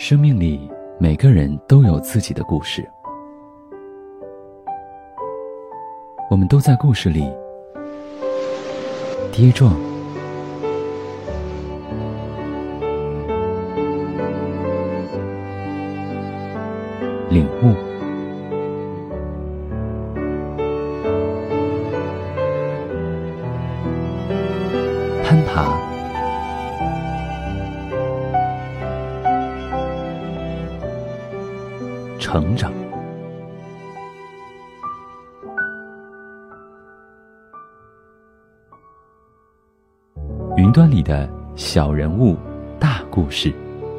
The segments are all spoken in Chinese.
生命里每个人都有自己的故事，我们都在故事里跌撞、领悟、攀爬、成长。云端里的小人物，大故事。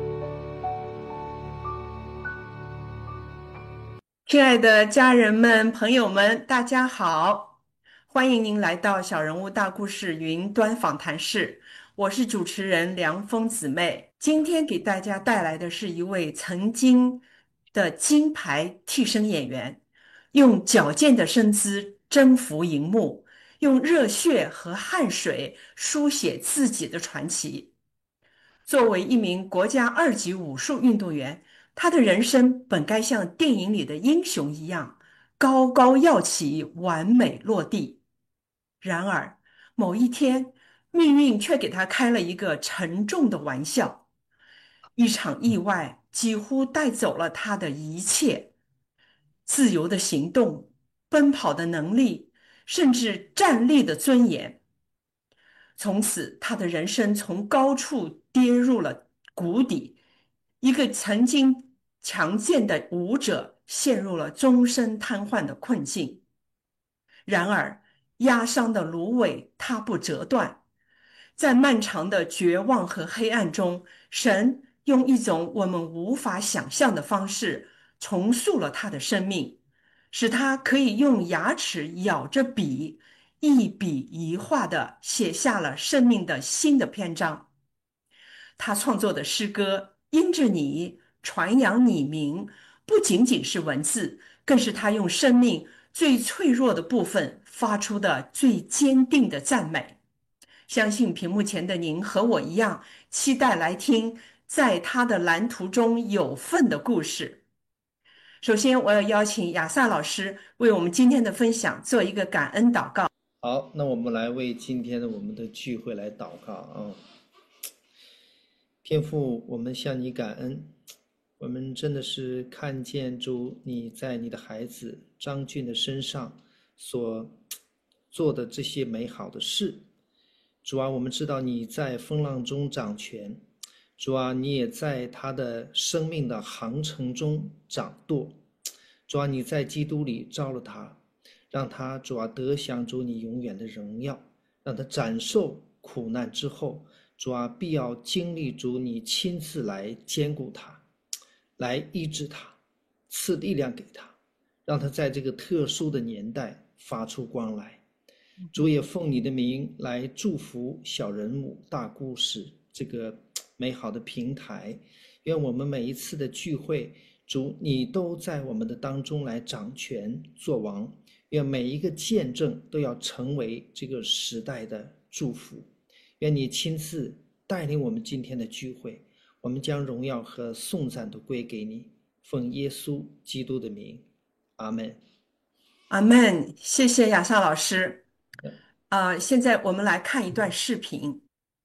亲爱的家人们、朋友们，大家好！欢迎您来到小人物大故事云端访谈室，我是主持人梁峰姊妹。今天给大家带来的是一位曾经的金牌替身演员，用矫健的身姿征服荧幕，用热血和汗水书写自己的传奇。作为一名国家2级武术运动员，他的人生本该像电影里的英雄一样高高跃起，完美落地。然而，某一天，命运却给他开了一个沉重的玩笑，一场意外几乎带走了他的一切：自由的行动、奔跑的能力，甚至站立的尊严。从此，他的人生从高处跌入了谷底，一个曾经强健的舞者陷入了终身瘫痪的困境。然而，压伤的芦苇它不折断，在漫长的绝望和黑暗中，神用一种我们无法想象的方式重塑了他的生命，使他可以用牙齿咬着笔，一笔一画地写下了生命的新的篇章。他创作的诗歌《因着你》传扬你名，不仅仅是文字，更是他用生命最脆弱的部分发出的最坚定的赞美。相信屏幕前的您和我一样，期待来听在他的蓝图中有份的故事。首先，我要邀请亚萨老师为我们今天的分享做一个感恩祷告。 好，那我们来为今天的我们的聚会来祷告啊。天父，我们向你感恩，我们真的是看见主你在你的孩子张俊的身上所做的这些美好的事。主啊，我们知道你在风浪中掌权，主啊，你也在他的生命的航程中掌舵。主啊，你在基督里召了他，让他主啊得享主你永远的荣耀，让他斩受苦难之后，主啊必要经历主你亲自来兼顾他，来医治他，赐力量给他，让他在这个特殊的年代发出光来。主也奉你的名来祝福小人物大故事这个美好的平台，愿我们每一次的聚会，主你都在我们的当中来掌权作王，愿每一个见证都要成为这个时代的祝福。愿你亲自带领我们今天的聚会，我们将荣耀和颂赞都归给你，奉耶稣基督的名，阿们。 阿门，谢谢亚萨老师。现在我们来看一段视频。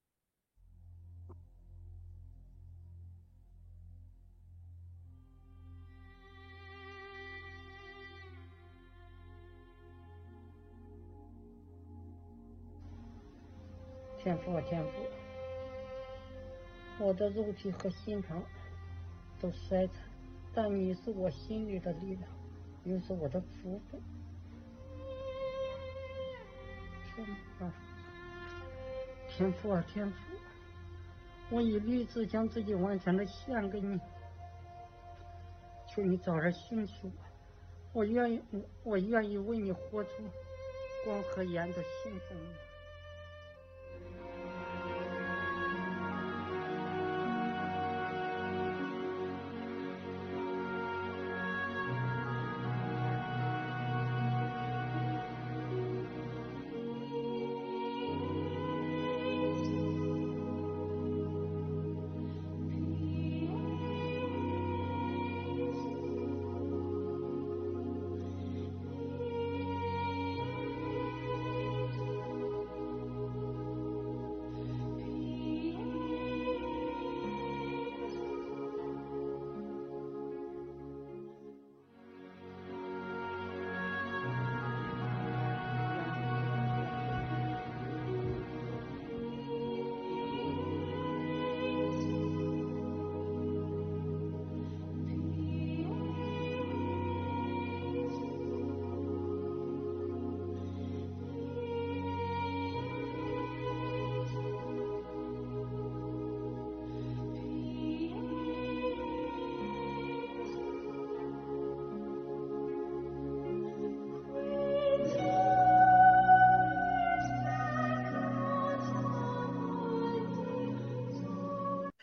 天父啊，天父，我的肉体和心肠都衰残，但你是我心里的力量，又是我的福分。天父啊，天父，我已立志将自己完全的献给你，求你早日兴起我，我愿意为你活出光和盐的信奉你。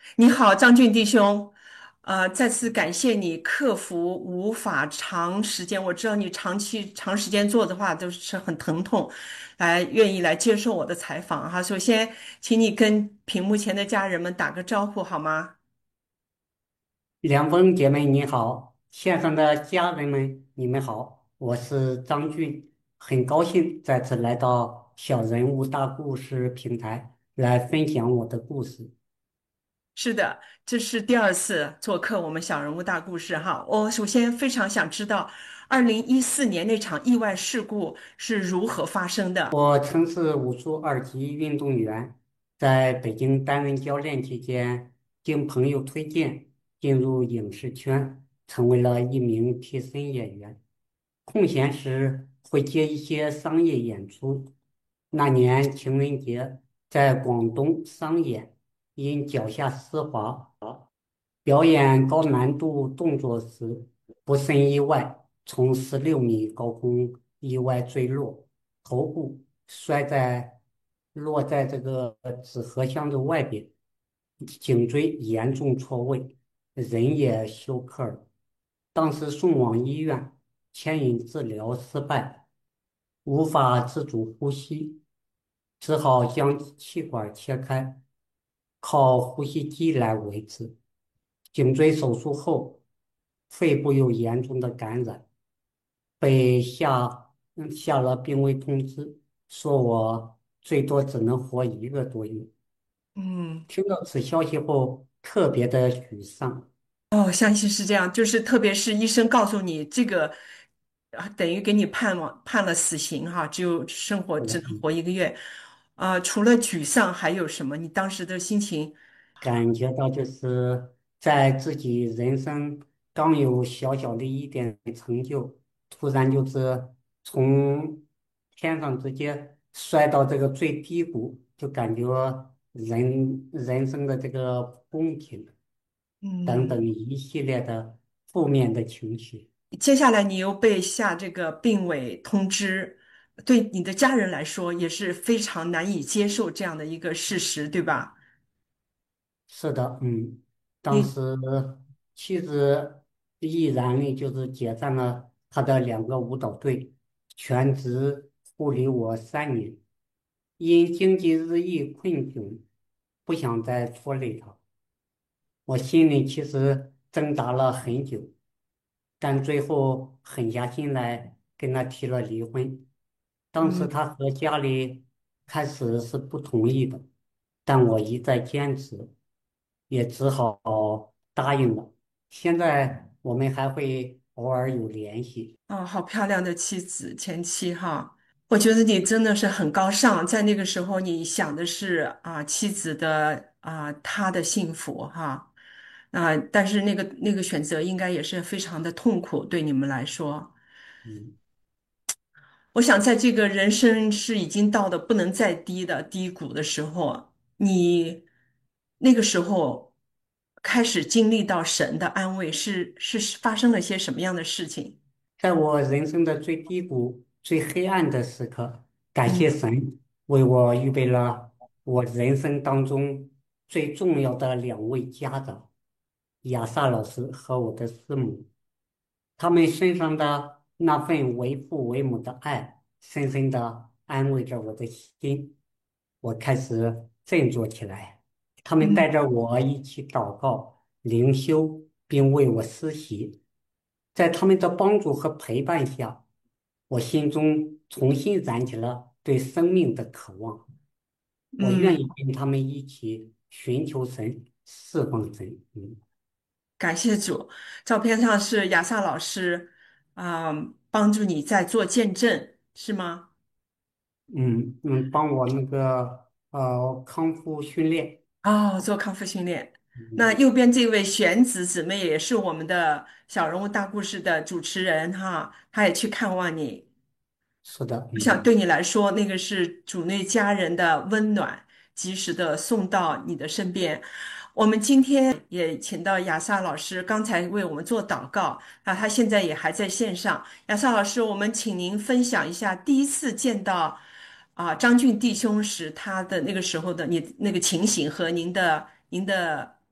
你好，张俊弟兄，再次感谢你克服无法长时间，我知道你长时间做的话都是很疼痛，愿意来接受我的采访哈。首先，请你跟屏幕前的家人们打个招呼好吗？ 两峰姐妹你好，线上的家人们你们好，我是张俊，很高兴再次来到小人物大故事平台来分享我的故事。 是的，这是第二次做客我们小人物大故事哈。我首先非常想知道，2014年那场意外事故是如何发生的？ 我曾是武术2级运动员，在北京担任教练期间，经朋友推荐进入影视圈，成为了一名替身演员。空闲时会接一些商业演出。那年情人节在广东商演，因脚下湿滑，表演高难度动作时不慎意外，从16米高空意外坠落。头部落在这个纸盒箱的外边，颈椎严重错位，人也休克了。当时送往医院，牵引治疗失败，无法自主呼吸，只好将气管切开，靠呼吸机来维持。颈椎手术后，肺部有严重的感染，被下了病危通知，说我最多只能活1个多月。 嗯。 听到此消息后，特别的沮丧。 哦，相信是这样，就是特别是医生告诉你这个，等于给你判了死刑哈，只能活1个月，除了沮丧还有什么？你当时的心情？ 感觉到就是在自己人生刚有小小的一点成就，突然就是从天上直接摔到这个最低谷，就感觉人生的这个公平等嗯， 等一系列的负面的情绪。 接下来你又被下这个病危通知，对你的家人来说也是非常难以接受这样的一个事实，对吧？ 是的，当你时妻子毅然的就是解散了他的2个舞蹈队，全职护理我3年。因经济日益困窘，不想再拖累他。我心里其实挣扎了很久，但最后狠下心来跟他提了离婚。当时嗯。 他和家里开始是不同意的，但我一再坚持，也只好答应了。现在我们还会偶尔有联系。 哦，好漂亮的妻子，前妻哈，我觉得你真的是很高尚，在那个时候你想的是妻子的她的幸福哈但是那个选择应该也是非常的痛苦对你们来说。 嗯。 我想在这个人生是已经到的不能再低的低谷的时候，你那个时候开始经历到神的安慰，是发生了些什么样的事情？ 在我人生的最低谷、最黑暗的时刻，感嗯谢神为我预备了我人生当中最重要的2位家长，亚萨老师和我的师母。他们身上的那份为父为母的爱，深深的安慰着我的心。我开始振作起来。他们带嗯。 着我一起祷告、灵修，并为我施洗。在他们的帮助和陪伴下，我心中重新燃起了对生命的渴望。我愿嗯。 意跟他们一起寻求神、侍奉神。 感谢主，照片上是亚萨老师，帮助你在做见证，是吗？ 帮我那个康复训练。 哦，做康复训练。那嗯， 右边这位玄子姊妹也是我们的小人物大故事的主持人哈，她也去看望你。 是的。 我想对你来说，那个是主内家人的温暖，及时的送到你的身边。我们今天也请到亚萨老师，刚才为我们做祷告他现在也还在线上。亚萨老师，我们请您分享一下第一次见到张俊弟兄时他的那个时候的你那个情形和您的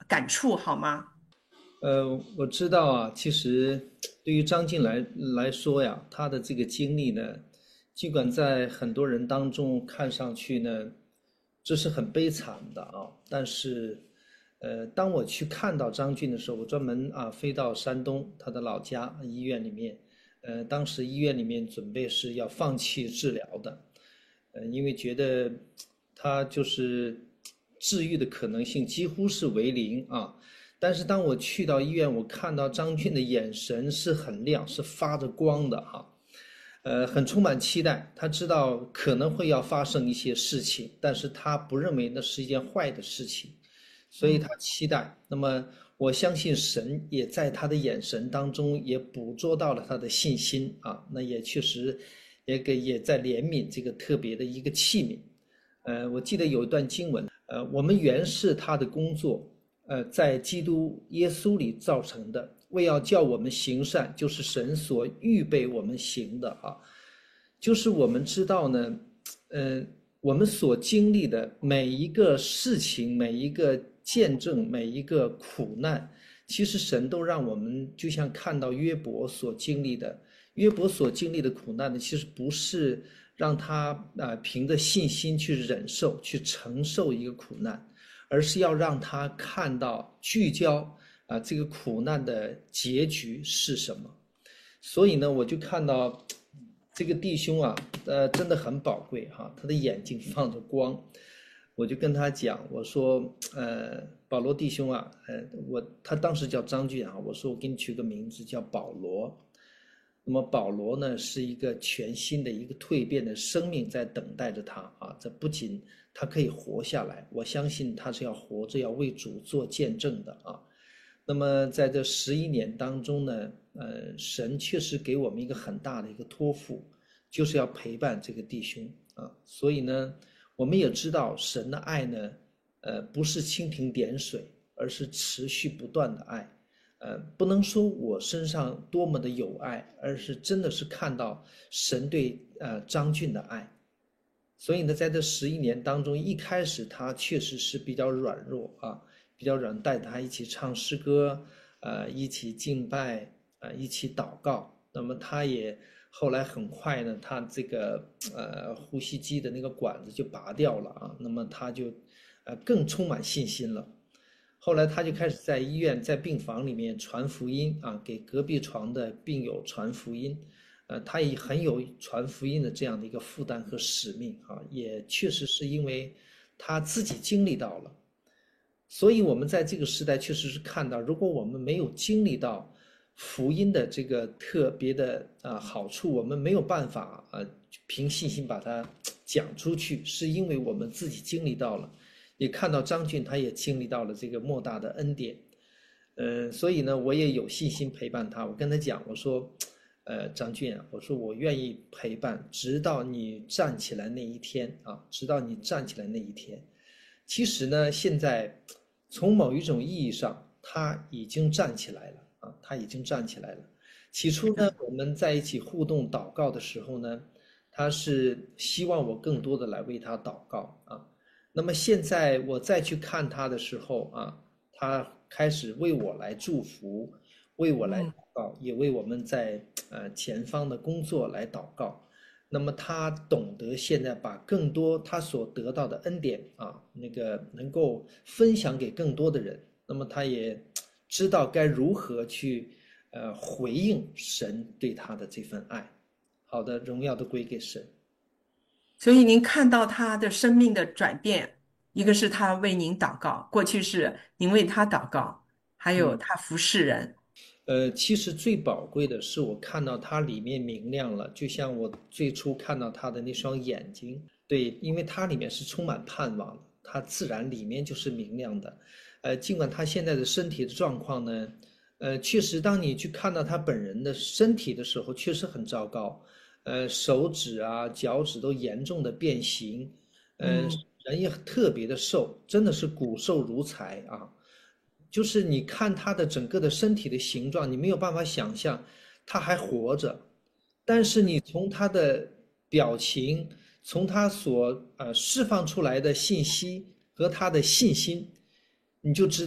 感触好吗？ 我知道啊，其实对于张晋来说呀，他的这个经历呢，尽管在很多人当中看上去呢，这是很悲惨的啊，但是，当我去看到张俊的时候，我专门飞到山东他的老家医院里面，当时医院里面准备是要放弃治疗的，因为觉得他就是治愈的可能性几乎是为零啊。但是当我去到医院，我看到张俊的眼神是很亮，是发着光的哈，很充满期待。他知道可能会要发生一些事情，但是他不认为那是一件坏的事情，所以他期待。那么我相信神也在他的眼神当中也捕捉到了他的信心啊，那也确实也在怜悯这个特别的一个器皿。我记得有一段经文，我们原是他的工作。在基督耶稣里造成的，为要叫我们行善，就是神所预备我们行的啊。就是我们知道呢，我们所经历的每一个事情、每一个见证、每一个苦难，其实神都让我们就像看到约伯所经历的，约伯所经历的苦难呢，其实不是让他凭着信心去忍受、去承受一个苦难。而是要让他看到聚焦这个苦难的结局是什么。所以呢，我就看到这个弟兄真的很宝贵哈，他的眼睛放着光。我就跟他讲，我说保罗弟兄他当时叫张俊我说我给你取个名字叫保罗。那么保罗呢，是一个全新的一个蜕变的生命在等待着他这不仅他可以活下来，我相信他是要活着，要为主做见证的那么在这11年当中呢，神确实给我们一个很大的一个托付，就是要陪伴这个弟兄所以呢，我们也知道神的爱呢，不是蜻蜓点水，而是持续不断的爱。不能说我身上多么的有爱，而是真的是看到神对张俊的爱。所以呢，在这11年当中，一开始他确实是比较软弱比较软，带他一起唱诗歌，一起敬拜，一起祷告。那么他也后来很快呢，他这个呼吸机的那个管子就拔掉了那么他就更充满信心了。后来他就开始在医院在病房里面传福音给隔壁床的病友传福音。他也很有传福音的这样的一个负担和使命也确实是因为他自己经历到了。所以我们在这个时代确实是看到，如果我们没有经历到福音的这个特别的好处，我们没有办法凭信心把它讲出去，是因为我们自己经历到了，也看到张俊他也经历到了这个莫大的恩典。所以呢，我也有信心陪伴他。我跟他讲，我说张俊我说我愿意陪伴，直到你站起来那一天直到你站起来那一天。其实呢，现在从某一种意义上，他已经站起来了他已经站起来了。起初呢，我们在一起互动祷告的时候呢，他是希望我更多的来为他祷告那么现在我再去看他的时候他开始为我来祝福，为我来祷告，也为我们在前方的工作来祷告。那么他懂得现在把更多他所得到的恩典那个能够分享给更多的人。那么他也知道该如何去回应神对他的这份爱。好的，荣耀都归给神。 所以您看到他的生命的转变，一个是他为您祷告，过去是您为他祷告，还有他服侍人。 其实最宝贵的是我看到他里面明亮了，就像我最初看到他的那双眼睛。对，因为他里面是充满盼望的，他自然里面就是明亮的。尽管他现在的身体的状况呢，确实当你去看到他本人的身体的时候，确实很糟糕。手指脚趾都严重的变形，人也特别的瘦，真的是骨瘦如柴就是你看他的整个的身体的形状，你没有办法想象他还活着，但是你从他的表情，从他所释放出来的信息和他的信心，你就知道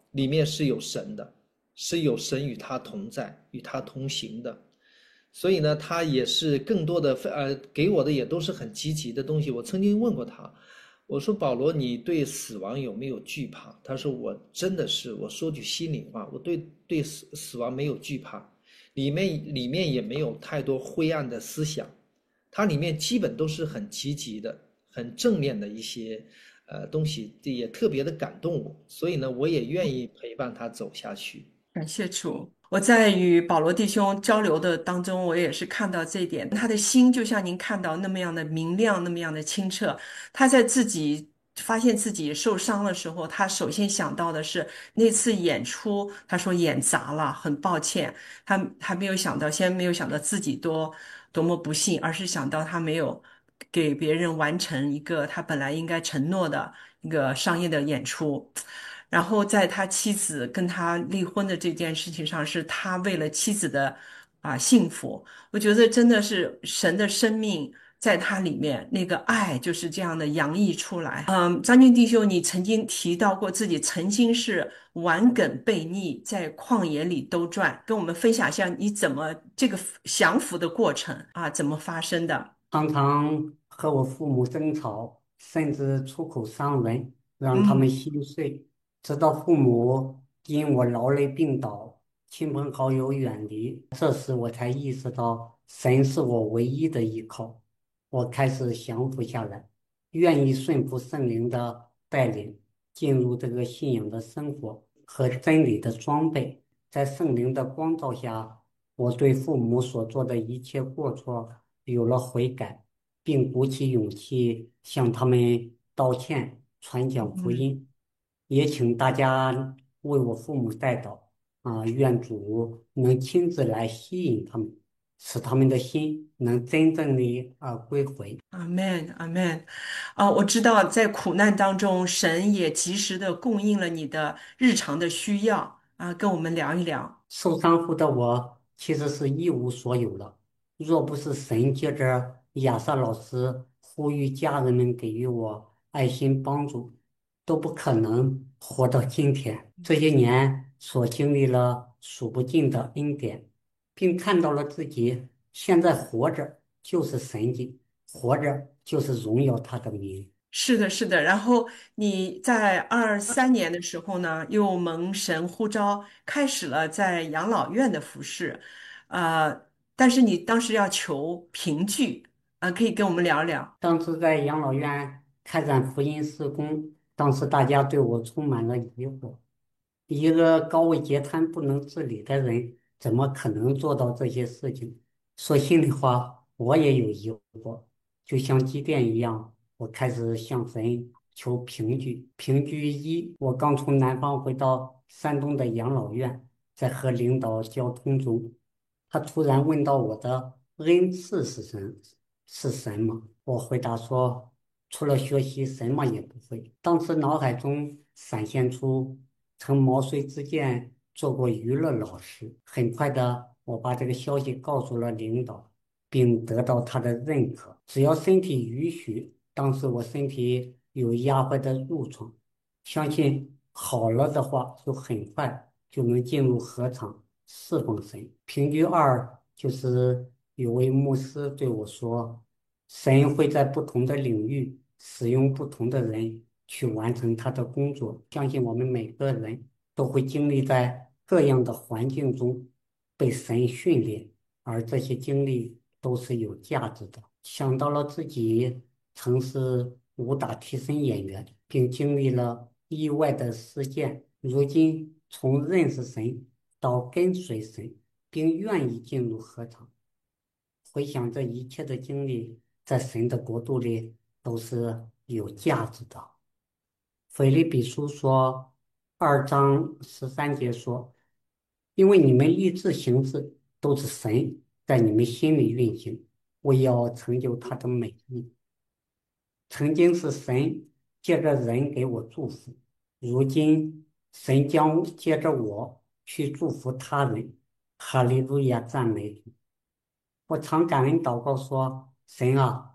里面是有神的，是有神与他同在、与他同行的。所以呢，他也是更多的给我的也都是很积极的东西。我曾经问过他，我说保罗，你对死亡有没有惧怕？他说我真的是，我说句心里话，我对死亡没有惧怕，里面也没有太多灰暗的思想，它里面基本都是很积极的、很正面的一些东西，也特别的感动我。所以呢，我也愿意陪伴他走下去。 感谢主，我在与保罗弟兄交流的当中，我也是看到这一点。他的心就像您看到那么样的明亮，那么样的清澈。他在自己发现自己受伤的时候，他首先想到的是那次演出，他说演砸了，很抱歉。他还没有想到，先没有想到自己多么不幸，而是想到他没有给别人完成一个他本来应该承诺的一个商业的演出。然后在他妻子跟他离婚的这件事情上，是他为了妻子的幸福。我觉得真的是神的生命在他里面，那个爱就是这样的洋溢出来。张军弟兄，你曾经提到过自己曾经是顽梗悖逆，在旷野里兜转，跟我们分享一下你怎么这个降服的过程怎么发生的？ 常常和我父母争吵，甚至出口伤人，让他们嗯。 心碎。直到父母因我劳累病倒，亲朋好友远离，这时我才意识到神是我唯一的依靠。我开始降服下来，愿意顺服圣灵的带领，进入这个信仰的生活和真理的装备。在圣灵的光照下，我对父母所做的一切过错有了悔改，并鼓起勇气向他们道歉，传讲福嗯。 音。也请大家为我父母代祷愿主能亲自来吸引他们，使他们的心能真正的归回。 阿门，阿门。我知道在苦难当中，神也及时的供应了你的日常的需要跟我们聊一聊。 受伤后的我其实是一无所有的，若不是神借着亚萨老师呼吁家人们给予我爱心帮助，都不可能活到今天。这些年所经历了数不尽的恩典，并看到了自己现在活着就是神迹，活着就是荣耀他的名。 是的，是的。然后你在23年的时候呢，又蒙神呼召，开始了在养老院的服饰，但是你当时要求凭据，可以跟我们聊聊。 当时在养老院开展福音事工，当时大家对我充满了疑惑。一个高位截瘫、不能自理的人，怎么可能做到这些事情？说心里话，我也有疑惑。就像祭奠一样，我开始向神求凭据。凭据一，我刚从南方回到山东的养老院，在和领导交通中，他突然问到我的恩赐是什么？我回答说，除了学习，什么也不会。当时脑海中闪现出曾毛遂自荐做过娱乐老师。很快的，我把这个消息告诉了领导，并得到他的认可。只要身体允许，当时我身体有压坏的褥疮，相信好了的话，就很快就能进入合场侍奉神。凭据二就是有位牧师对我说，神会在不同的领域使用不同的人去完成他的工作。相信我们每个人都会经历在各样的环境中被神训练，而这些经历都是有价值的。想到了自己曾是武打替身演员，并经历了意外的事件，如今从认识神到跟随神，并愿意进入合场。回想这一切的经历，在神的国度里都是有价值的。腓立比书说2章13节说：因为你们立志行事，都是神在你们心里运行，为要成就他的美意。曾经是神借着人给我祝福，如今神将借着我去祝福他人。哈利路亚，赞美主！我常感恩祷告说：神啊，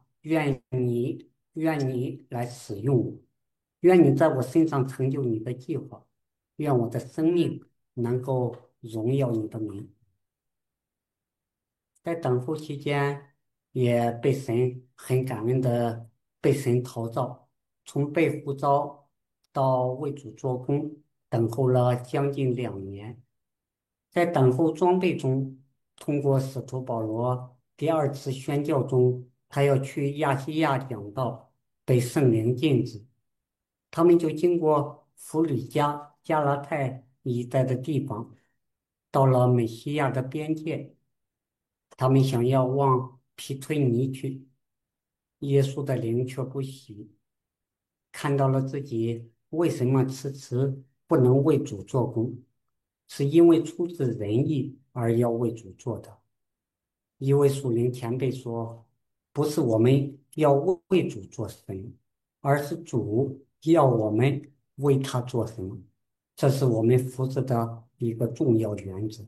愿你来使用我，愿你在我身上成就你的计划。 愿我的生命能够荣耀你的名。在等候期间，也被神很感恩的被神陶造，从被呼召到为主做工，等候了将近2年。在等候装备中，通过使徒保罗第二次宣教中，他要去亚细亚讲道，被圣灵禁止，他们就经过弗吕加、加拉太一带的地方，到了美西亚的边界。他们想要往皮推尼去，耶稣的灵却不喜，看到了自己为什么迟迟不能为主做工，是因为出自仁义而要为主做的。一位属灵前辈说：“不是我们要为主做什么，而是主要我们为他做什么。”这是我们服侍的一个重要原则。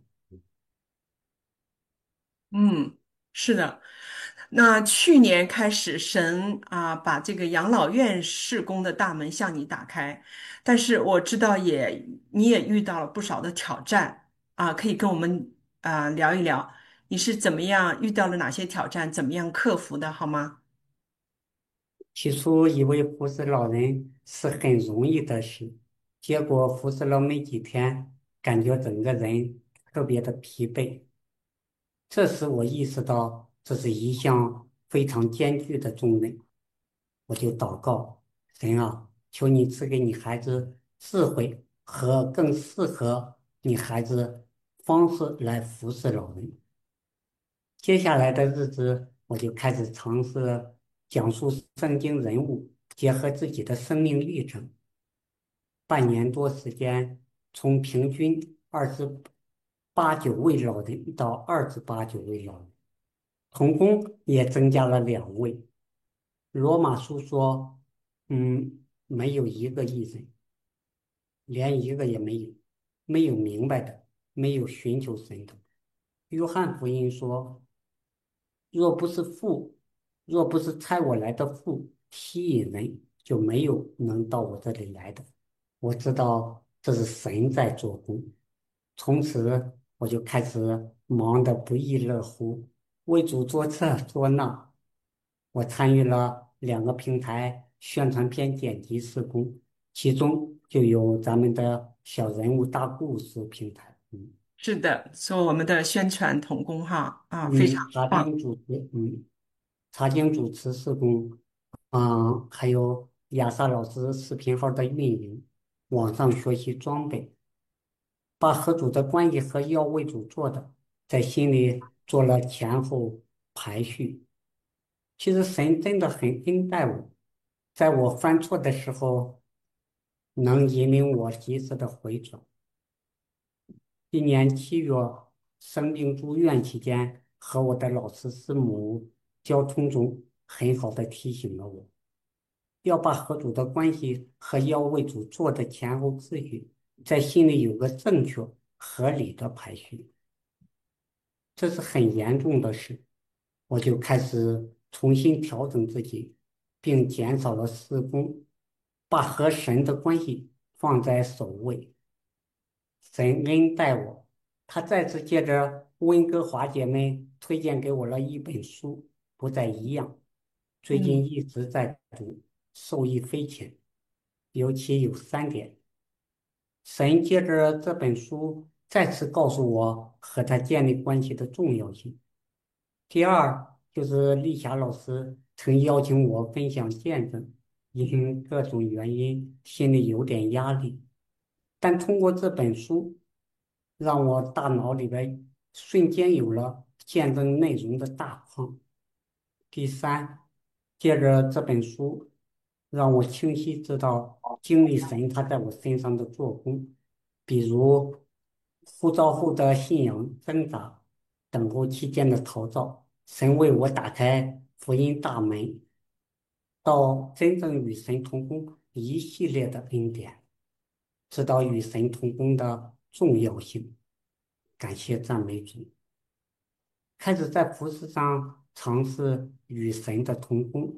嗯，是的。那去年开始，神把这个养老院事工的大门向你打开，但是我知道你也遇到了不少的挑战可以跟我们聊一聊，你是怎么样遇到了哪些挑战，怎么样克服的，好吗？ 起初以为服侍老人是很容易的事，结果服侍了没几天，感觉整个人特别的疲惫。这时我意识到这是一项非常艰巨的重任，我就祷告：神啊，求你赐给你孩子智慧和更适合你孩子方式来服侍老人。接下来的日子，我就开始尝试讲述圣经人物，结合自己的生命历程。半年多时间，从平均28、9位老人到28、9位老人，童工也增加了2位。罗马书说，没有一个义人，连一个也没有，没有明白的，没有寻求神的。约翰福音说，若不是父，若不是差我来的父吸引人，就没有能到我这里来的。我知道这是神在做工。从此我就开始忙得不亦乐乎，为主做这做那。我参与了2个平台宣传片剪辑施工，其中就有咱们的小人物大故事平台。 是的，做我们的宣传童工哈非常茶棒。 经主持，茶经主持施工，还有亚萨老师视频号的运营，网上学习装备，把和主的关系和要为主做的，在心里做了前后排序。其实神真的很恩待我，在我犯错的时候，能引领我及时的回转。今年7月生病住院期间，和我的老师师母交通中，很好的提醒了我，要把和主的关系和要为主做的前后次序，在心里有个正确合理的排序。这是很严重的事，我就开始重新调整自己，并减少了施工，把和神的关系放在首位。神恩待我，他再次借着温哥华姐妹推荐给我了一本书，不再一样。最嗯。 近一直在读，受益匪浅。尤其有3点，神借着这本书再次告诉我和他建立关系的重要性。第二就是丽霞老师曾邀请我分享见证，因各种原因心里有点压力，但通过这本书，让我大脑里边瞬间有了见证内容的大框。第三，借着这本书，让我清晰知道经历神他在我身上的做工，比如呼召后的信仰挣扎，等候期间的陶造，神为我打开福音大门，到真正与神同工一系列的恩典，知道与神同工的重要性。感谢赞美主，开始在服饰上尝试与神的同工。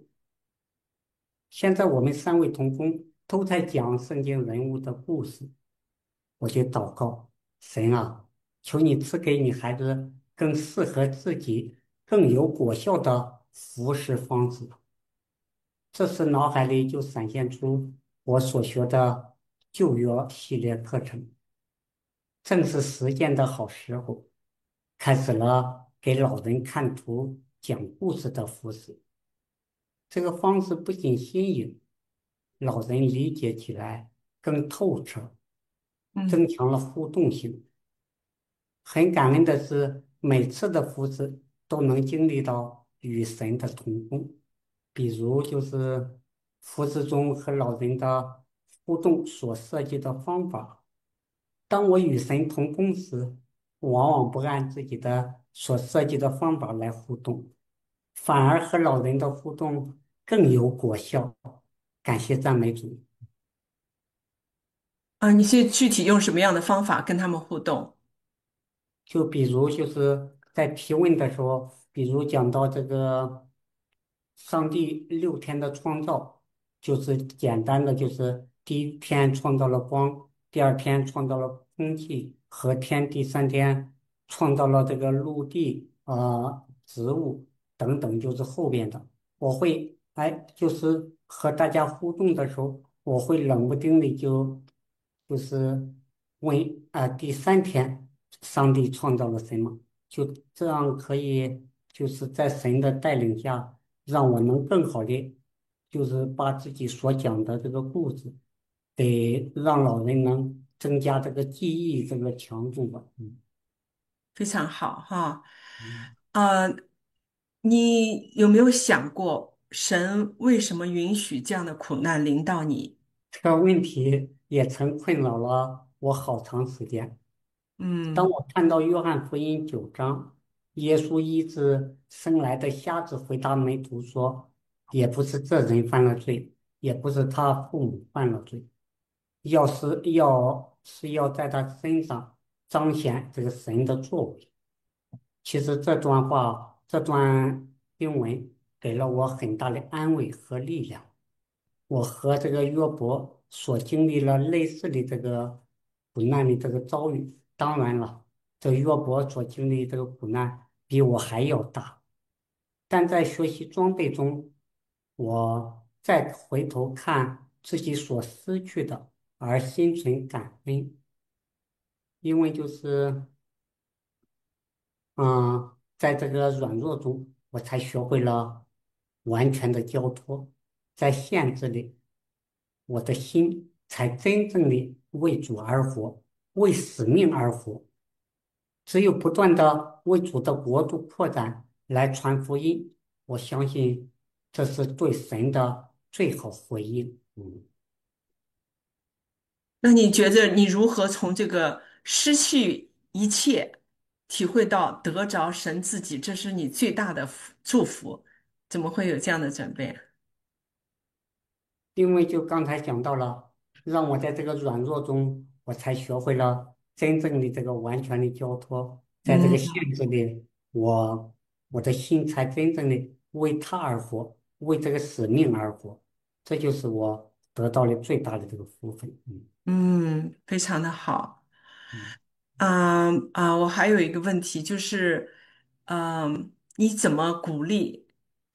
现在我们3位同工都在讲圣经人物的故事， 我就祷告，神啊，求你赐给你孩子更适合自己、更有果效的服侍方式。这时脑海里就闪现出我所学的旧约系列课程，正是实践的好时候，开始了给老人看图、讲故事的服饰。这个方式不仅新颖，老人理解起来更透彻， 嗯。 增强了互动性。很感恩的是，每次的服饰都能经历到与神的同工，比如就是服饰中和老人的互动所设计的方法。当我与神同工时，往往不按自己的所设计的方法来互动，反而和老人的互动更有果效。感谢赞美主。 你是具体用什么样的方法跟他们互动？ 就比如就是在提问的时候，比如讲到这个上帝6天的创造，就是简单的就是第一天创造了光，第二天创造了空气和天，第三天创造了这个陆地植物等等，就是后边的。我会就是和大家互动的时候，我会冷不丁的就是问第三天上帝创造了什么？就这样可以就是在神的带领下，让我能更好的就是把自己所讲的这个故事，得让老人能增加这个记忆这个强度吧。 非常好哈。 嗯。 呃，你有没有想过，神为什么允许这样的苦难临到你？ 这个问题也曾困扰了我好长时间。当嗯。 我看到约翰福音9章，耶稣医治生来的瞎子，回答门徒说：“也不是这人犯了罪，也不是他父母犯了罪，要在他身上彰显这个神的作为。”其实这段经文给了我很大的安慰和力量。我和这个约伯所经历了类似的这个苦难的这个遭遇。当然了，这约伯所经历这个苦难比我还要大。但在学习装备中，我再回头看自己所失去的，而心存感恩，因为在这个软弱中，我才学会了完全的交托，在限制里，我的心才真正的为主而活，为使命而活。只有不断的为主的国度扩展来传福音，我相信这是对神的最好回应。 那你觉得你如何从这个失去一切，体会到得着神自己，这是你最大的祝福？怎么会有这样的转变？ 因为就刚才讲到了，让我在这个软弱中，我才学会了真正的这个完全的交托，在这个限嗯。 制里，我的心才真正的为他而活，为这个使命而活，这就是我得到的最大的这个福分。 嗯，非常的好。 嗯。 我还有一个问题就是，你怎么鼓励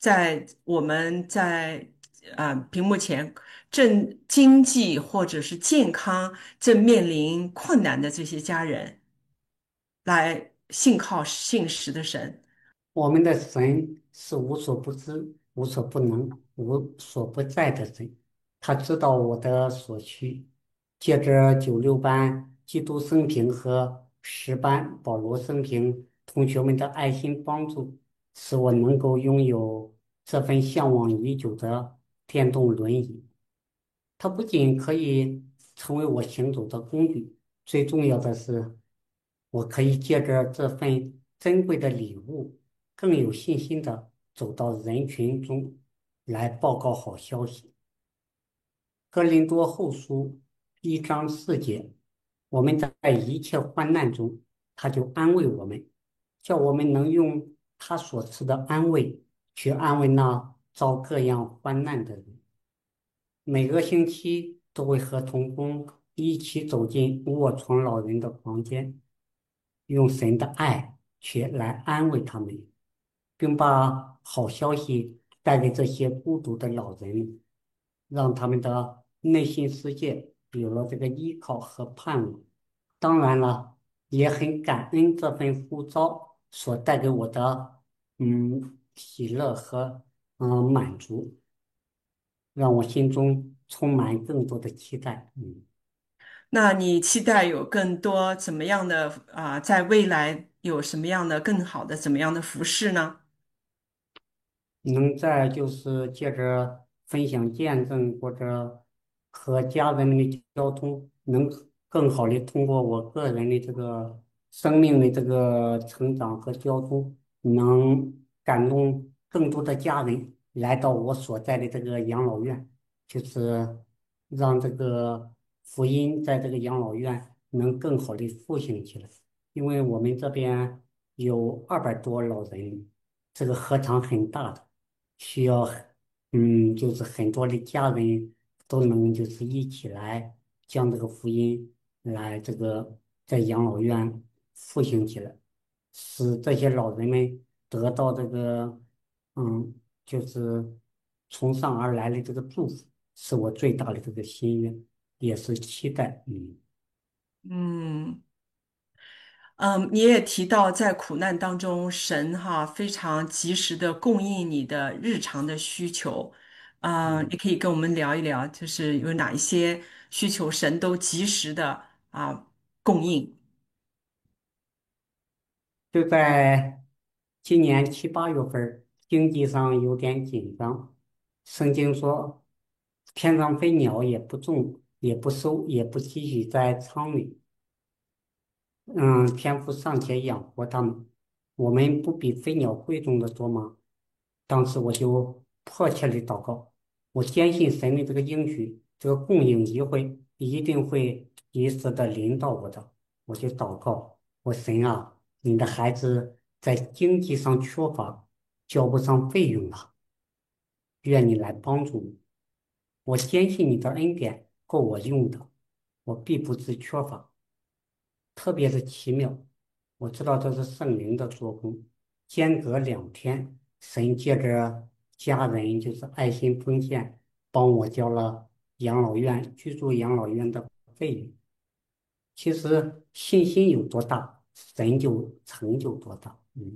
我们在屏幕前正经济或者是健康正面临困难的这些家人，来信靠信实的神？ 我们的神是无所不知、无所不能、无所不在的神，他知道我的所需。借着96班基督生平和10班保罗生平同学们的爱心帮助，使我能够拥有这份向往已久的电动轮椅。它不仅可以成为我行走的工具，最重要的是，我可以借着这份珍贵的礼物，更有信心的走到人群中来报告好消息。哥林多后书1章4节，我们在一切患难中，他就安慰我们，叫我们能用他所赐的安慰去安慰那遭各样患难的人。每个星期都会和同工一起走进卧床老人的房间，用神的爱去来安慰他们，并把好消息带给这些孤独的老人，让他们的内心世界有了这个依靠和盼望。当然了，也很感恩这份呼召所带给我的喜乐和满足，让我心中充满更多的期待。 那你期待有更多怎么样的在未来有什么样的更好的怎么样的服饰呢？ 能在就是借着分享见证或者和家人们的交通，能更好的通过我个人的这个生命的这个成长和交通，能感动更多的家人来到我所在的这个养老院，就是让这个福音在这个养老院能更好的复兴起来。因为我们这边有200多老人，这个合场很大的。需要就是很多的家人都能就是一起来将这个福音来这个在养老院复兴起来，使这些老人们得到这个嗯就是从上而来的这个祝福，是我最大的这个心愿，也是期待。 嗯。你也提到在苦难当中，神哈非常及时的供应你的日常的需求， 嗯。 你可以跟我们聊一聊，就是有哪一些需求神都及时的供应。 就在今年7、8月份经济上有点紧张。圣经说，天上飞鸟也不种，也不收，也不积蓄在仓里，天父尚且养活他们，我们不比飞鸟贵重的多吗？当时我就迫切的祷告，我坚信神的这个应许，这个供应一定会及时的临到我的。我就祷告，我神啊，你的孩子在经济上缺乏，交不上费用了，愿你来帮助我。我坚信你的恩典够我用的，我必不致缺乏。特别的奇妙。我知道这是圣灵的做工。间隔2天，神借着家人就是爱心奉献，帮我交了居住养老院的费用。其实信心有多大，神就成就多大。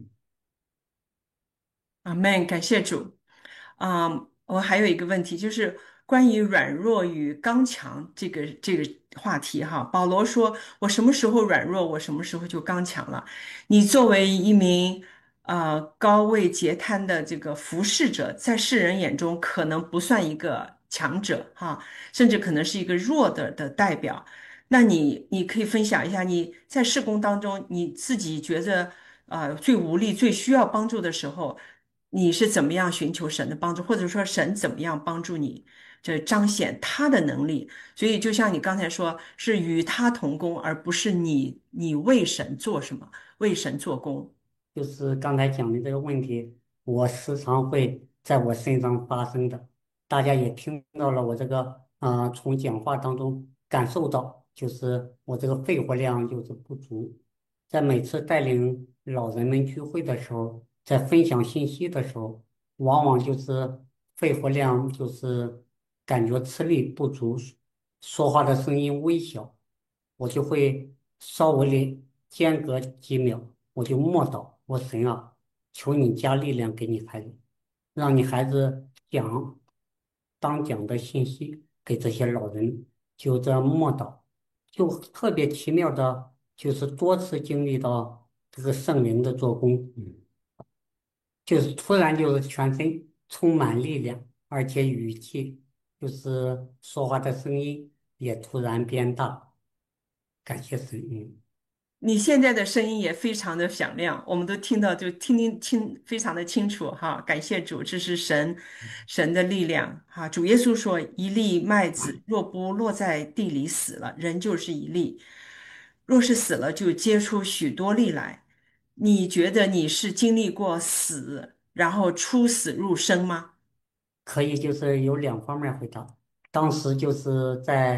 阿门，感谢主。我还有一个问题，就是关于软弱与刚强这个话题哈。保罗说：“我什么时候软弱，我什么时候就刚强了。”你作为一名高位截瘫的这个服侍者，在世人眼中可能不算一个强者哈，甚至可能是一个弱的代表。那你可以分享一下你在事工当中你自己觉得最无力、最需要帮助的时候。你是怎么样寻求神的帮助，或者说神怎么样帮助你，这彰显他的能力。所以就像你刚才说，是与他同工，而不是你为神做什么，为神做工。 就是刚才讲的这个问题，我时常会在我身上发生的。大家也听到了，我这个从讲话当中感受到，就是我这个肺活量就是不足。在每次带领老人们聚会的时候，在分享信息的时候，往往就是肺活量就是感觉吃力不足，说话的声音微小，我就会稍微的间隔几秒。我就默祷，我神啊，求你加力量给你孩子，让你孩子当讲的信息给这些老人，就这样默祷，就特别奇妙的，就是多次经历到这个圣灵的做工，就是突然就是全身充满力量，而且语气就是说话的声音也突然变大，感谢神。 你现在的声音也非常的响亮，我们都听到，就听非常的清楚哈。感谢主，这是神的力量哈。主耶稣说：“一粒麦子若不落在地里死了，人就是一粒；若是死了，就结出许多粒来。”你觉得你是经历过死，然后出死入生吗？ 可以就是有2方面回答。当时就是在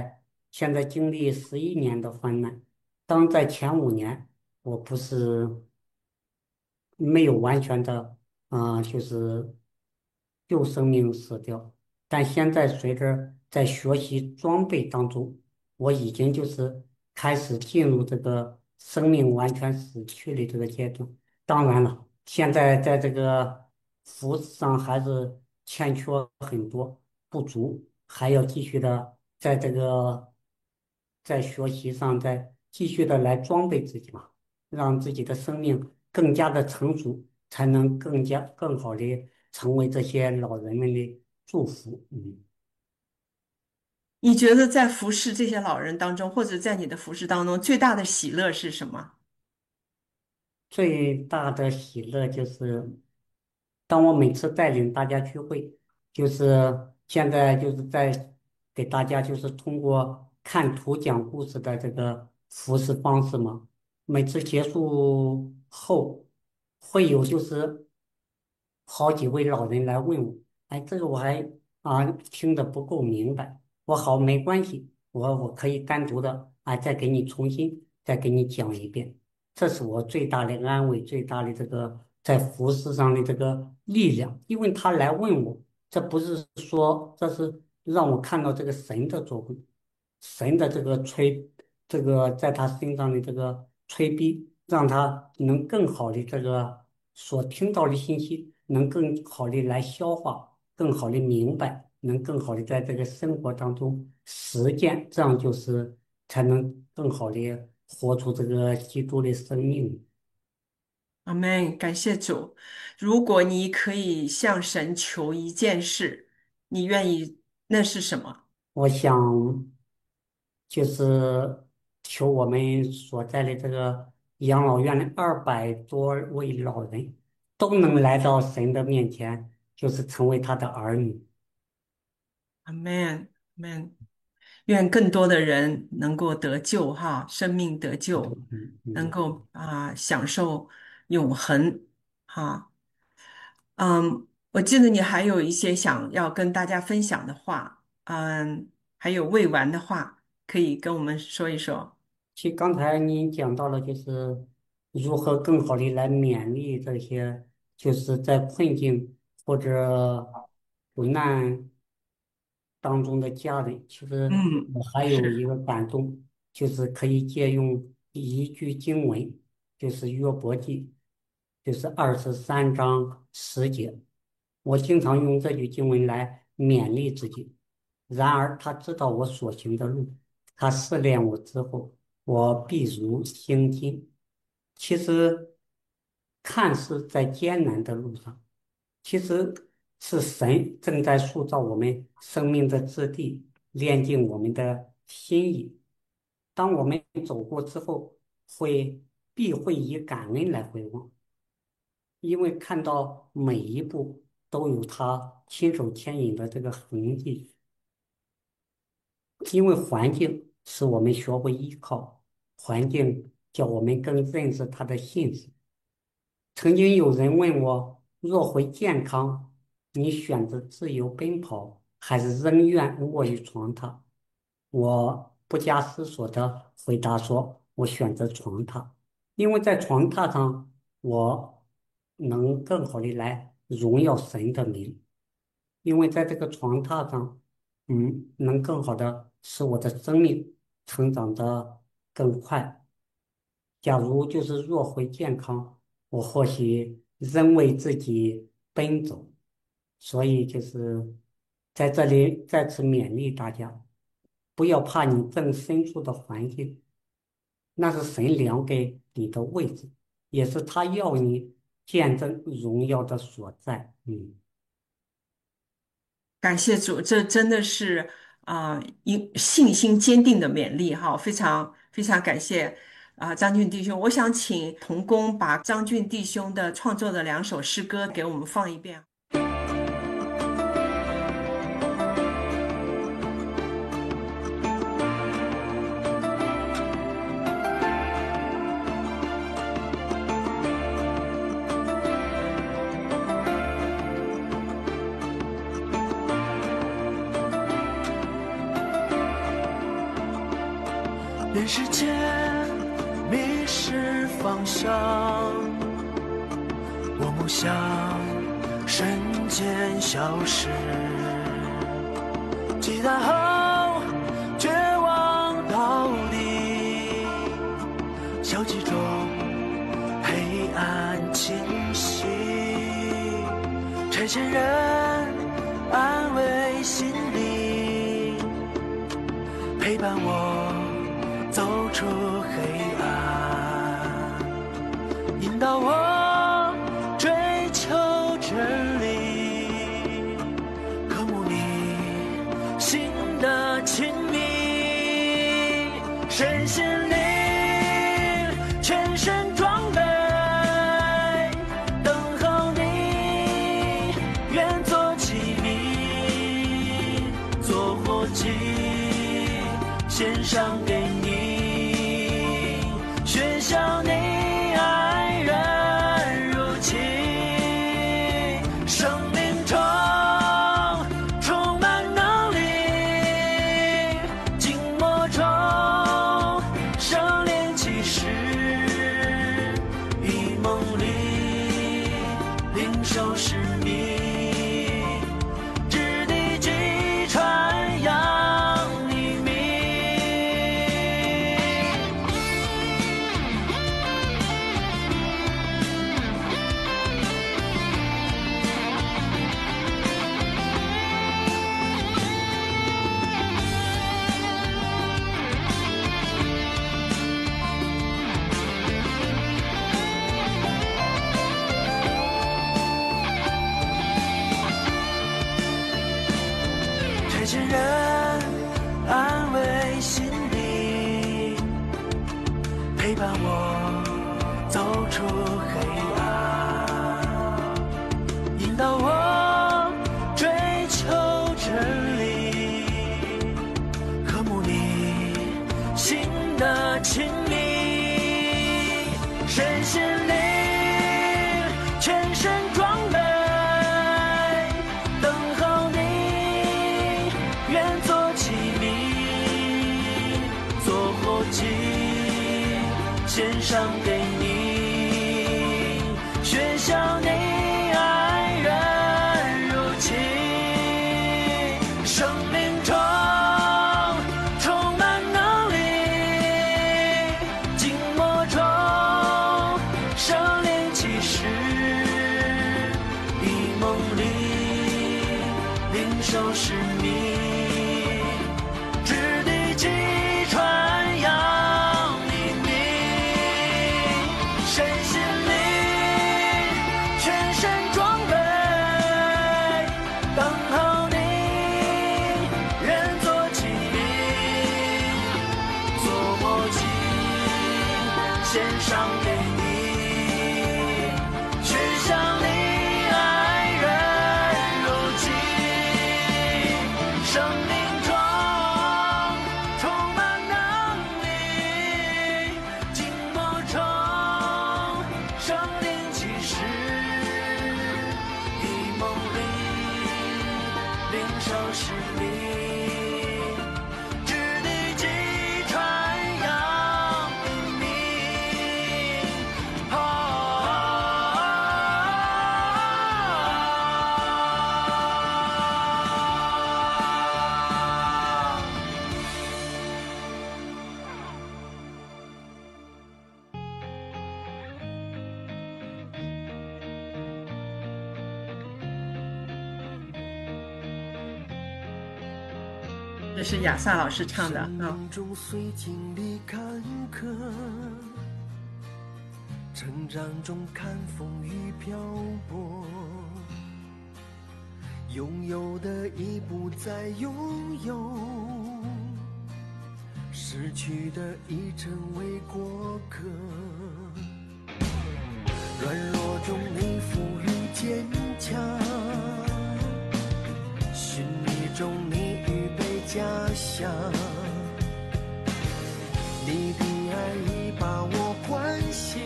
现在经历11年的患难。当在前5年，我不是没有完全的就是旧生命死掉，但现在随着在学习装备当中，我已经就是开始进入这个生命完全死去的这个阶段。当然了，现在在这个服饰上还是欠缺很多不足，还要继续的在这个在学习上再继续的来装备自己嘛，让自己的生命更加的成熟，才能更好的成为这些老人们的祝福。 你觉得在服侍这些老人当中，或者在你的服侍当中，最大的喜乐是什么？ 最大的喜乐就是，当我每次带领大家聚会，就是现在就是在给大家就是通过看图讲故事的这个服饰方式嘛。每次结束后，会有就是好几位老人来问我，哎，这个我还听得不够明白。我好，没关系，我可以单独的再给你重新再给你讲一遍。这是我最大的安慰，最大的这个在服饰上的这个力量。因为他来问我，这不是说这是让我看到这个神的作为，神的这个这个在他身上的这个催逼，让他能更好的这个所听到的信息，能更好的来消化，更好的明白，能更好的在这个生活当中实践，这样就是才能更好的活出这个基督的生命。 阿门，感谢主。如果你可以向神求一件事，你愿意，那是什么？ 我想就是求我们所在的这个养老院的200多位老人都能来到神的面前，就是成为他的儿女。 阿门，阿门。愿更多的人能够得救，哈，生命得救，能够享受永恒，哈。我记得你还有一些想要跟大家分享的话，还有未完的话，可以跟我们说一说。 其实刚才你讲到了，就是如何更好的来勉励这些就是在困境或者苦难当中的家人。其实嗯， 我还有一是， 个感动，就是可以借用一句经文，就是约伯记，就是23章10节。我经常用这句经文来勉励自己。然而他知道我所行的路，他试炼我之后，我必如星星。其实，看似在艰难的路上，其实是神正在塑造我们生命的质地，炼净我们的心意。当我们走过之后，必会以感恩来回望，因为看到每一步都有他亲手牵引的这个痕迹。因为环境使我们学会依靠，环境叫我们更认识他的信实。曾经有人问我，若回健康，你选择自由奔跑，还是仍愿卧于床榻？我不加思索的回答说，我选择床榻，因为在床榻上，我能更好的来荣耀神的名。因为在这个床榻上，能更好的使我的生命成长的更快。假如就是若回健康，我或许仍为自己奔走。所以就是在这里再次勉励大家，不要怕你正身处的环境，那是神量给你的位置，也是他要你见证荣耀的所在。 感谢主，这真的是信心坚定的勉励哈，非常非常感谢张俊弟兄。我想请童工把张俊弟兄的创作的2首诗歌给我们放一遍。 人世间迷失方向，我梦想瞬间消失，期待后绝望到底，消极中黑暗侵袭，拆迁人安慰心里，陪伴我走出黑暗，引导我追求真理，渴慕你心的亲密，身心灵全身装备，等候你，愿做启明，做火鸡，献上给你，学像你爱人如情，生命中充满能力，静默中生灵启示，一梦里领受使命，掷地击传扬黎明。拆迁人安慰心里，陪伴我走出黑暗，引导我追求真理，渴慕你心的亲密，身心灵全身装备，等候你，愿做启明，做火鸡，献上给你，学像你爱人如情，生命中充满能力，静默中生灵启示，一梦里领受使命，掷地击传扬黎明，身心灵全身装备，等候你，愿做启明，做火鸡，献上给你，学像你爱人如情，生命中充满能力，静默中生灵启示，一梦里领受使命，掷地击传扬黎明。 这是亚萨老师唱的啊。 生命中虽经历坎坷，成长中看风雨漂泊，拥有的已不再拥有，失去的已成为过客。软弱中你赋予坚强，寻觅中你预备家乡。你的爱已把我唤醒，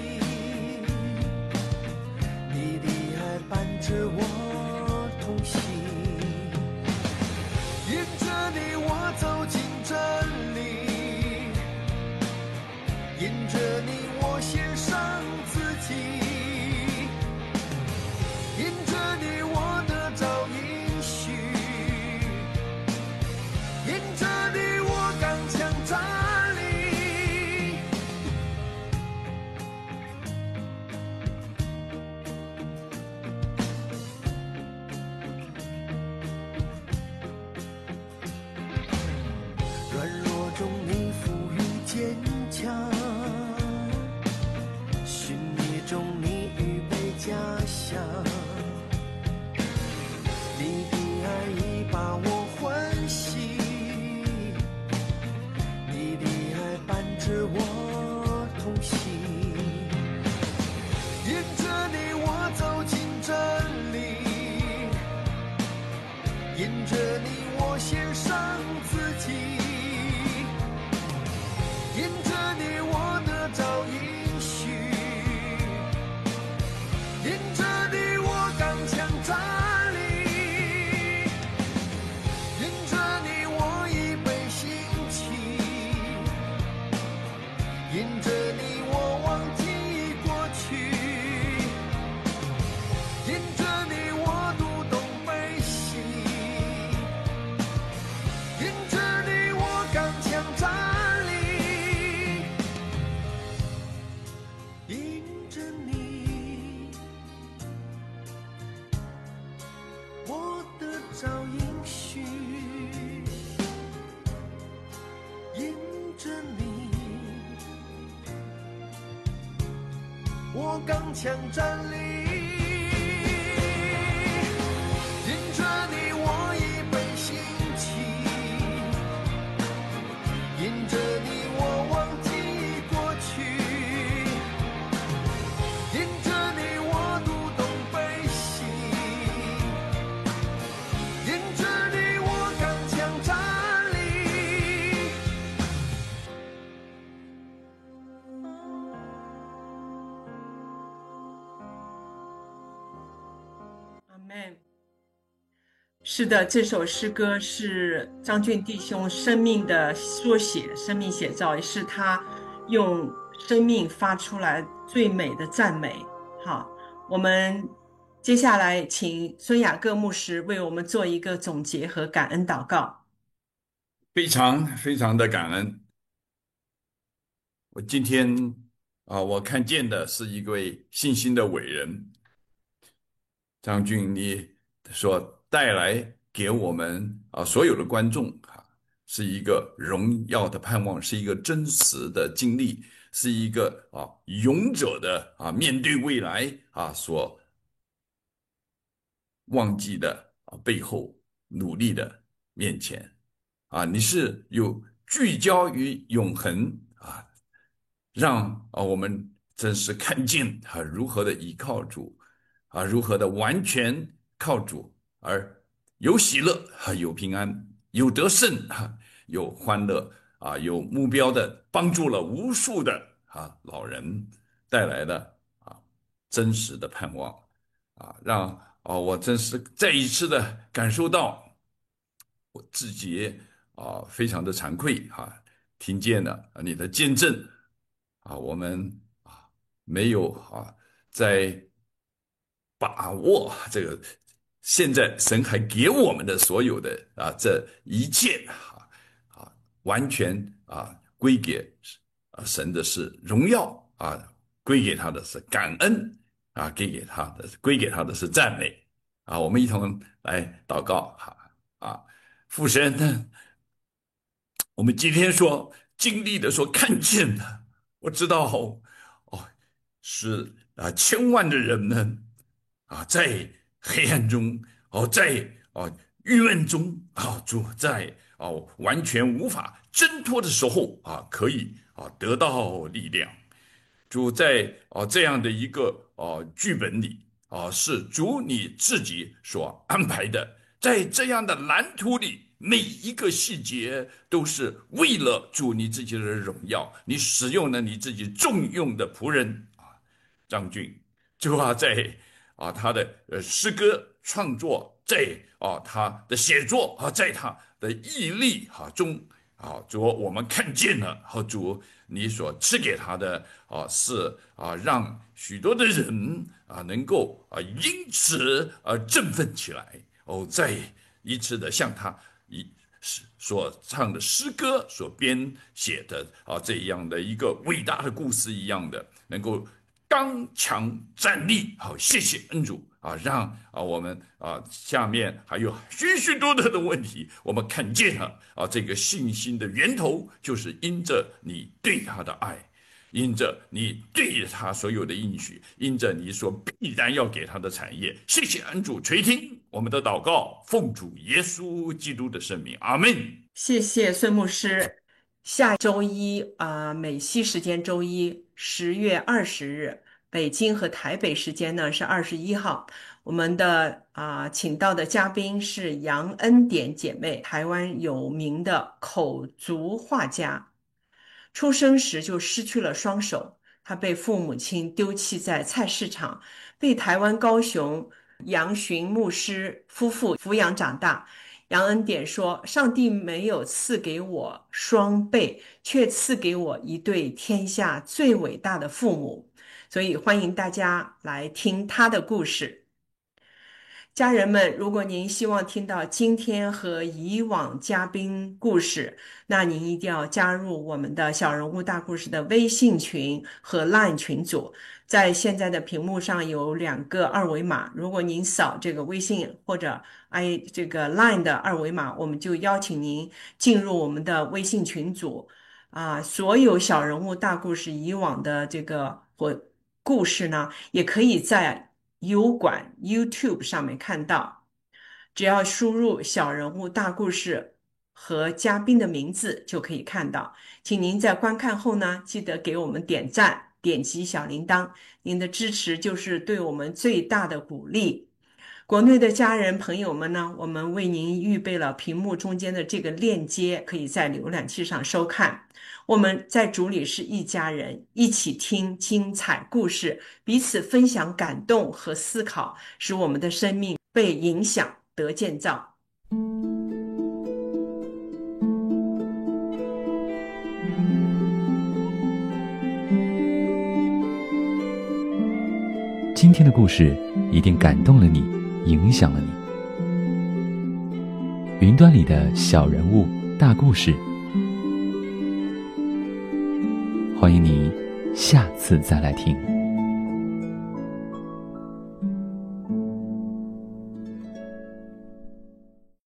你的爱伴着我同行，因着你我走进真理， 你的爱已把我唤醒，你的爱伴着我同行，因着你我走进真理，因着你我献上自己，因着你我得着应许，因着你我刚强站立，因着你我已被兴起，因着你我忘记过去，因着你我读懂悲喜，因着你我刚强站立，因着你我得着应许，因着你我刚强站立，因着你我已被兴起，因着你我忘记过去，因着你我读懂悲喜，因着你我刚强站立。 阿门。是的，这首诗歌是张俊弟兄生命的缩写，生命写照，也是他用生命发出来最美的赞美。好，我们接下来请孙雅各牧师为我们做一个总结和感恩祷告。 非常非常的感恩。我今天我看见的是一位信心的伟人，张俊，你所带来给我们所有的观众是一个荣耀的盼望，是一个真实的经历，是一个勇者的面对未来所忘记的背后努力的面前你是有聚焦于永恒让我们真是看见如何的依靠主如何的完全靠主，而有喜乐有平安，有得胜有欢乐有目标的帮助了无数的老人，带来了真实的盼望让我真是再一次的感受到我自己非常的惭愧听见了你的见证我们没有在把握这个现在神还给我们的所有的这一切完全归给神的是荣耀归给他的是感恩归给他的是赞美我们一同来祷告父神呢，我们今天所经历的所看见的，我知道是千万的人们在黑暗中在郁闷中主在完全无法挣脱的时候可以得到力量。主在这样的一个剧本里是主你自己所安排的，在这样的蓝图里，每一个细节都是为了主你自己的荣耀，你使用了你自己重用的仆人张俊，主在他的诗歌创作，在他的写作在他的毅力中主我们看见了主你所赐给他的是让许多的人能够因此振奋起来再一次的向他所唱的诗歌所编写的这样的一个伟大的故事一样的，能够刚强站立。好，谢谢恩主让我们下面还有许许多多的问题，我们看见了这个信心的源头就是因着你对他的爱。 因着你对他所有的应许，因着你所必然要给他的产业。谢谢恩主垂听我们的祷告，奉主耶稣基督的圣名，阿们。 谢谢孙牧师。下周一美西时间周一10月20日，北京和台北时间呢是21号。我们的请到的嘉宾是杨恩典姐妹，台湾有名的口足画家。出生时就失去了双手，她被父母亲丢弃在菜市场，被台湾高雄杨寻牧师夫妇抚养长大。杨恩典说，上帝没有赐给我双倍，却赐给我一对天下最伟大的父母。所以欢迎大家来听他的故事。家人们，如果您希望听到今天和以往嘉宾故事，那您一定要加入我们的小人物大故事的微信群和 LINE 群组。在现在的屏幕上有2个二维码，如果您扫这个微信或者这个 LINE 的二维码，我们就邀请您进入我们的微信群组。所有小人物大故事以往的这个故事呢，也可以在油管 YouTube 上面看到，只要输入小人物大故事和嘉宾的名字就可以看到。请您在观看后呢，记得给我们点赞，点击小铃铛，您的支持就是对我们最大的鼓励。国内的家人朋友们呢，我们为您预备了屏幕中间的这个链接，可以在浏览器上收看。我们在主里是一家人，一起听精彩故事，彼此分享感动和思考，使我们的生命被影响得建造。 今天的故事一定感动了你，影响了你。云端里的小人物大故事，欢迎你下次再来听。